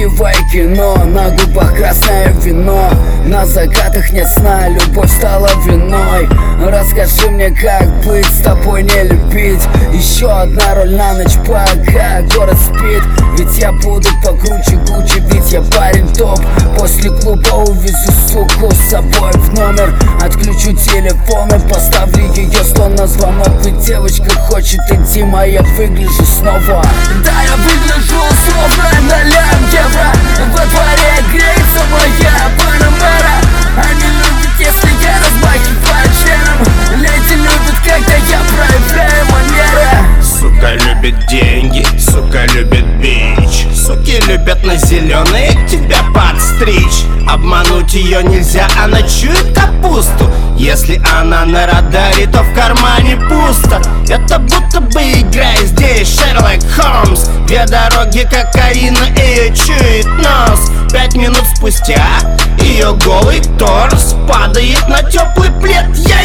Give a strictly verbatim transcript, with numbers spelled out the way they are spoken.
Разливай кино, на губах красное вино, на закатах нет сна, любовь стала виной. Расскажи мне, как быть, с тобой не любить. Еще одна роль на ночь, пока город спит. Ведь я буду покруче Гуччи, ведь я парень топ. После клуба увезу суку с собой в номер. Отключу телефон и поставлю ее стон на звонок. Ведь девочка хочет интим, а я выгляжу снова. Да, я выгляжу словно на лям евро. Во дворе греется моя панамера. Они любят, если я размахиваю членом. Леди любят, когда я проявляю манеры. Сука любит деньги, сука любит бич. Суки любят на зеленые тебя подстричь. Обмануть ее нельзя, она чует капусту. Если она на радаре, то в кармане пусто. Это будто бы игра здесь Шерлок Холмс. Две дороги кокаина, ее чует нос. Пять минут спустя ее голый торс падает на теплый плед. Я